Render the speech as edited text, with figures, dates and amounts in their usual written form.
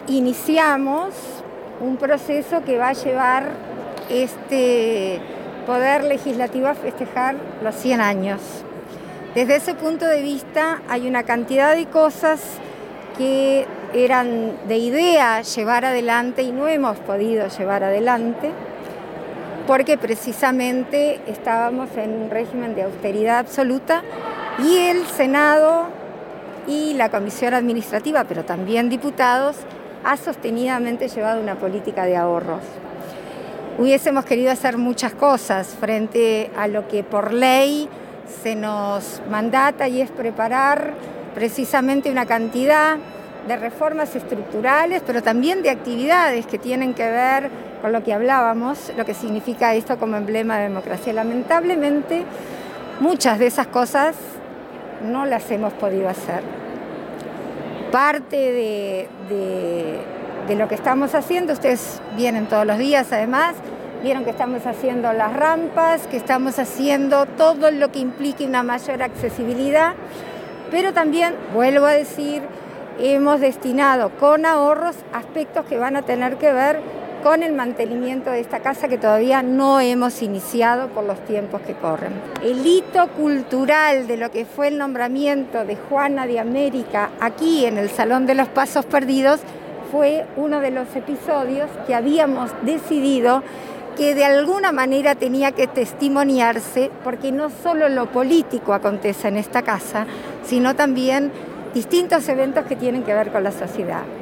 iniciamos un proceso que va a llevar este Poder Legislativo a festejar los 100 años. Desde ese punto de vista hay una cantidad de cosas que eran de idea llevar adelante y no hemos podido llevar adelante porque precisamente estábamos en un régimen de austeridad absoluta y el Senado y la Comisión Administrativa, pero también diputados, ha sostenidamente llevado una política de ahorros. Hubiésemos querido hacer muchas cosas frente a lo que por ley se nos mandata y es preparar precisamente una cantidad de reformas estructurales, pero también de actividades que tienen que ver con lo que hablábamos, lo que significa esto como emblema de democracia. Lamentablemente, muchas de esas cosas no las hemos podido hacer. Parte de lo que estamos haciendo, ustedes vienen todos los días además, vieron que estamos haciendo las rampas, que estamos haciendo todo lo que implique una mayor accesibilidad, pero también, vuelvo a decir, hemos destinado con ahorros aspectos que van a tener que ver con el mantenimiento de esta casa que todavía no hemos iniciado por los tiempos que corren. El hito cultural de lo que fue el nombramiento de Juana de América aquí en el Salón de los Pasos Perdidos fue uno de los episodios que habíamos decidido que de alguna manera tenía que testimoniarse, porque no solo lo político acontece en esta casa, sino también distintos eventos que tienen que ver con la sociedad.